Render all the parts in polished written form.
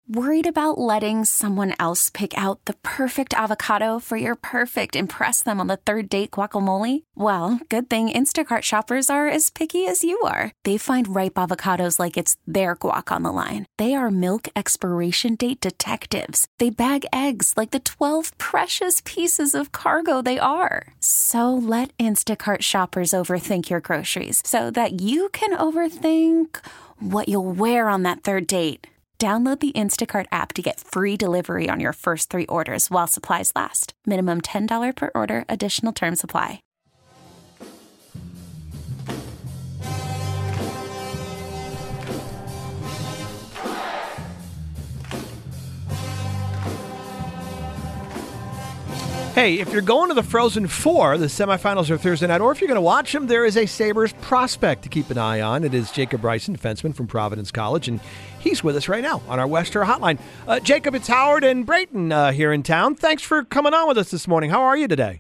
Worried about letting someone else pick out the perfect avocado for your perfect impress them on the third date guacamole? Well, good thing Instacart shoppers are as picky as you are. They find ripe avocados like it's their guac on the line. They are milk expiration date detectives. They bag eggs like the 12 precious pieces of cargo they are. So let Instacart shoppers overthink your groceries so that you can overthink what you'll wear on that third date. Download the Instacart app to get free delivery on your first 3 orders while supplies last. Minimum $10 per order. Additional terms apply. Hey, if you're going to the Frozen Four, the semifinals are Thursday night, or if you're going to watch them, there is a Sabres prospect to keep an eye on. It is Jacob Bryson, defenseman from Providence College, and he's with us right now on our Wester Hotline. Jacob, it's Howard and Brayton here in town. Thanks for coming on with us this morning. How are you today?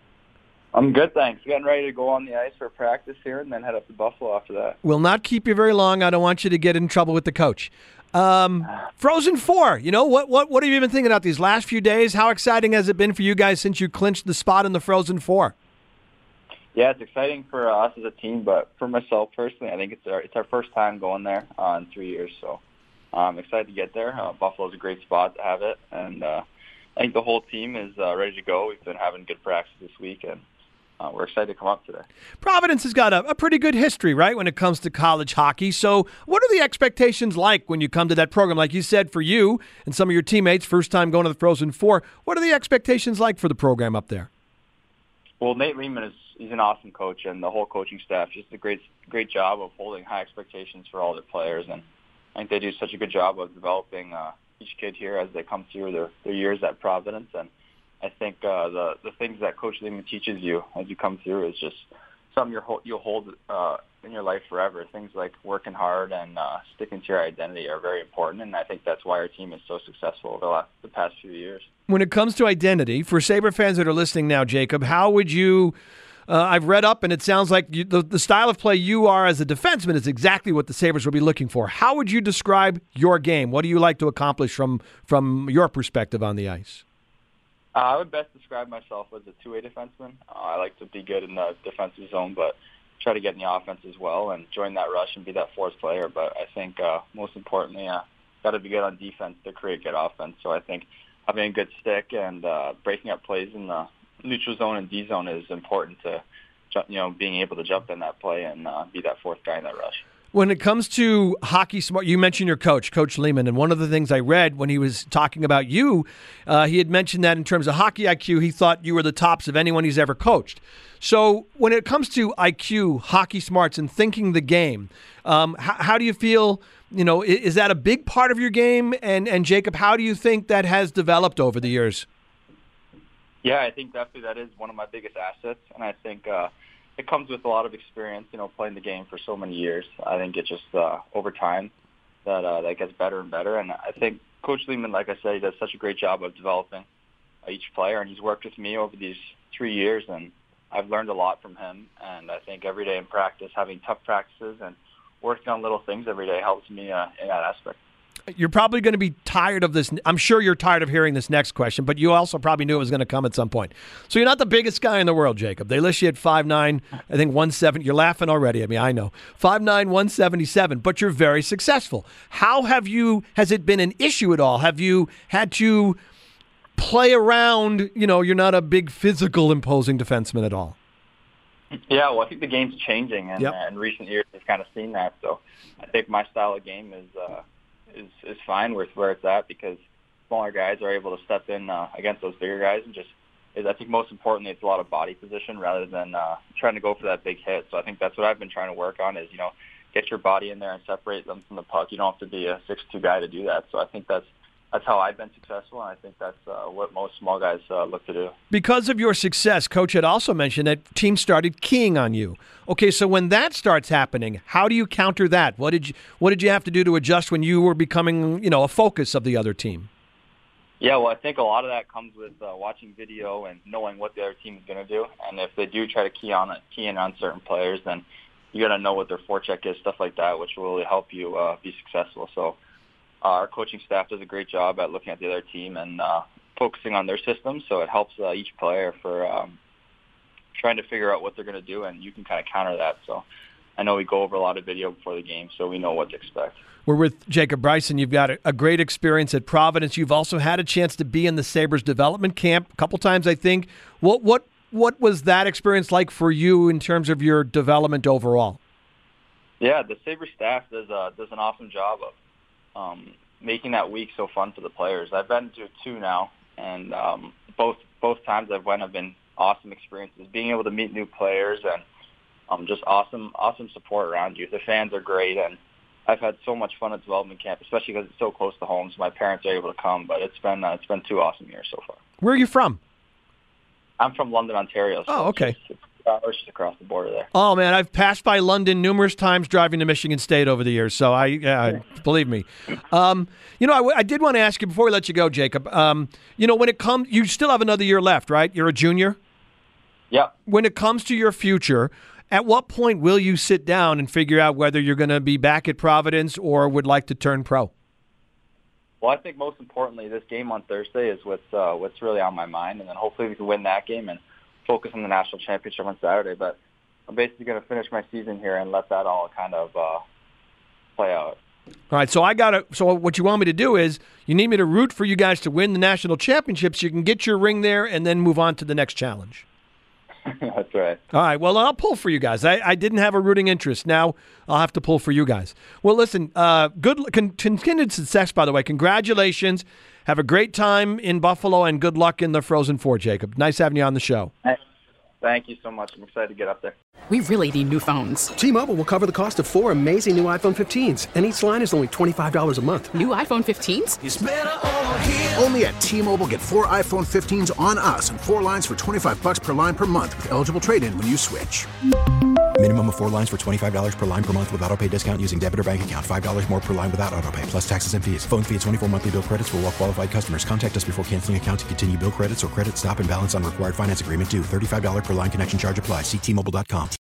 I'm good, thanks. Getting ready to go on the ice for practice here and then head up to Buffalo after that. Will not keep you very long. I don't want you to get in trouble with the coach. Frozen Four, you know, what have you been thinking about these last few days? How exciting has it been for you guys since you clinched the spot in the Frozen Four? Yeah, it's exciting for us as a team, but for myself personally, I think it's our first time going there in 3 years, so I'm excited to get there. Buffalo's a great spot to have it, and I think the whole team is ready to go. We've been having good practice this week, and we're excited to come up today. Providence has got a pretty good history, right, when it comes to college hockey. So what are the expectations like when you come to that program? Like you said, for you and some of your teammates, first time going to the Frozen Four, what are the expectations like for the program up there? Well, Nate Lehman he's an awesome coach, and the whole coaching staff just a great job of holding high expectations for all their players. And I think they do such a good job of developing each kid here as they come through their years at Providence. And I think the things that Coach Lehman teaches you as you come through is just something you'll hold in your life forever. Things like working hard and sticking to your identity are very important, and I think that's why our team is so successful over the past few years. When it comes to identity, for Sabre fans that are listening now, Jacob, how would you I've read up, and it sounds like the style of play you are as a defenseman is exactly what the Sabres will be looking for. How would you describe your game? What do you like to accomplish from your perspective on the ice? I would best describe myself as a two-way defenseman. I like to be good in the defensive zone, but try to get in the offense as well and join that rush and be that fourth player. But I think most importantly, got to be good on defense to create good offense. So I think having a good stick and breaking up plays in the neutral zone and D zone is important to, being able to jump in that play and be that fourth guy in that rush. When it comes to hockey smart, you mentioned your coach, Coach Lehman, and one of the things I read when he was talking about you, he had mentioned that in terms of hockey IQ, he thought you were the tops of anyone he's ever coached. So when it comes to IQ, hockey smarts, and thinking the game, how do you feel, is that a big part of your game? And Jacob, how do you think that has developed over the years? Yeah, I think definitely that is one of my biggest assets, and I think it comes with a lot of experience, playing the game for so many years. I think it just over time that gets better and better. And I think Coach Lehman, like I said, he does such a great job of developing each player, and he's worked with me over these 3 years, and I've learned a lot from him. And I think every day in practice, having tough practices and working on little things every day helps me in that aspect. You're probably going to be tired of this. I'm sure you're tired of hearing this next question, but you also probably knew it was going to come at some point. So you're not the biggest guy in the world, Jacob. They list you at 5'9", I think 170. You're laughing already. I mean, I know. 5'9", 177, but you're very successful. Has it been an issue at all? Have you had to play around, you're not a big physical imposing defenseman at all? Yeah, well, I think the game's changing, and in recent years we've kind of seen that. So I think my style of game is fine with where it's at because smaller guys are able to step in against those bigger guys and I think most importantly it's a lot of body position rather than trying to go for that big hit. So I think that's what I've been trying to work on is, get your body in there and separate them from the puck. You don't have to be a 6'2" guy to do that. So I think that's how I've been successful, and I think that's what most small guys look to do. Because of your success, Coach had also mentioned that teams started keying on you. Okay, so when that starts happening, how do you counter that? What did you have to do to adjust when you were becoming, a focus of the other team? Yeah, well, I think a lot of that comes with watching video and knowing what the other team is going to do. And if they do try to key in on certain players, then you got to know what their forecheck is, stuff like that, which will really help you be successful. So our coaching staff does a great job at looking at the other team and focusing on their system, so it helps each player for trying to figure out what they're going to do, and you can kind of counter that. So I know we go over a lot of video before the game, so we know what to expect. We're with Jacob Bryson. You've got a great experience at Providence. You've also had a chance to be in the Sabres development camp a couple times, I think. What was that experience like for you in terms of your development overall? Yeah, the Sabres staff does an awesome job of making that week so fun for the players. I've been to 2 now, and both times I've went have been awesome experiences. Being able to meet new players and just awesome support around you. The fans are great, and I've had so much fun at development camp, especially because it's so close to home, so my parents are able to come. But it's been 2 awesome years so far. Where are you from? I'm from London, Ontario. So okay. It's just across the border there. Oh, man, I've passed by London numerous times driving to Michigan State over the years, so believe me. I did want to ask you, before we let you go, Jacob, when it comes, you still have another year left, right? You're a junior? Yeah. When it comes to your future, at what point will you sit down and figure out whether you're going to be back at Providence or would like to turn pro? Well, I think most importantly, this game on Thursday is what's really on my mind, and then hopefully we can win that game and focus on the national championship on Saturday. But I'm basically going to finish my season here and let that all kind of play out. All right, so what you want me to do is you need me to root for you guys to win the national championship so you can get your ring there and then move on to the next challenge. That's right. All right, well, I'll pull for you guys. I didn't have a rooting interest. Now I'll have to pull for you guys. Well, listen, continued success, by the way. Congratulations. Have a great time in Buffalo, and good luck in the Frozen Four, Jacob. Nice having you on the show. Thank you so much. I'm excited to get up there. We really need new phones. T-Mobile will cover the cost of 4 amazing new iPhone 15s, and each line is only $25 a month. New iPhone 15s? It's better over here. Only at T-Mobile, get 4 iPhone 15s on us and 4 lines for $25 per line per month with eligible trade-in when you switch. Minimum of 4 lines for $25 per line per month with autopay discount using debit or bank account. $5 more per line without autopay, plus taxes and fees. Phone fee at 24 monthly bill credits for well-qualified customers. Contact us before canceling account to continue bill credits or credit stop and balance on required finance agreement due. $35 per line connection charge applies. See T-Mobile.com.